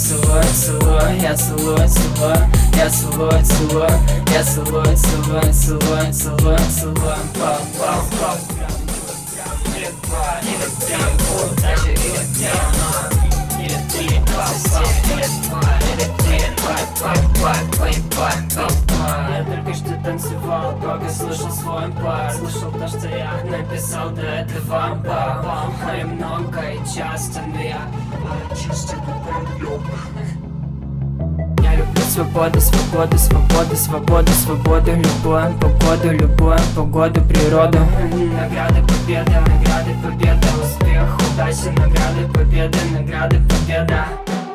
целую, целую, я целую, целую, я целую, целую, я целую, целую, целую, целую, целую, пау, пау, пау. Я только что танцевал, пока слышал свой пар. Слышал то, что я написал до этого. А я много и часто, но я чисто я люблю свободу, свободу, свободу, свободу, свободу. Любую погоду, любую погоду, природу. Награды, победа, успех, удача. Награды, победа.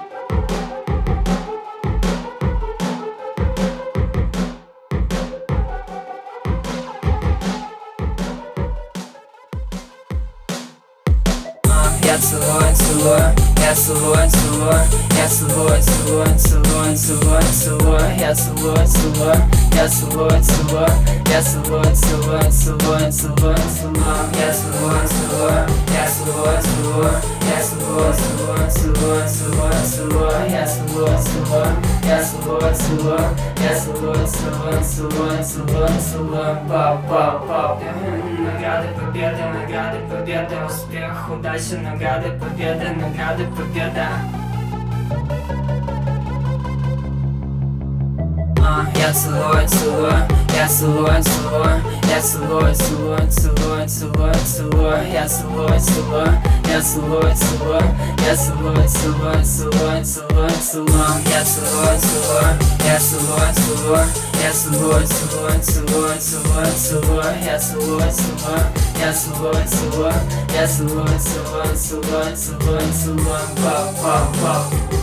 Я целую, целую, я целую, целую, я целую, целую, целую, целую, целую, я целую, целую, я целую, целую, я целую, целую, целую, целую, целую, я целую, целую, я целую, целую, я целую, целую, целую, целую, целую, я целую, целую, я целую, целую, я целую, целую, целую, целую, целую, пау, пау, пау. Награды, победа, успех, удача. Награды, победа. Я целую, целую, я целую, целую, я целую, целую, целую, целую, целую, я целую, целую, я целую, целую, я целую, целую, целую, целую, целую, я целую, целую, я целую, целую, я целую, целую, целую, целую, целую, я целую, целую, я целую, целую, я целую, целую, целую, целую, целую, пау, пау, пау.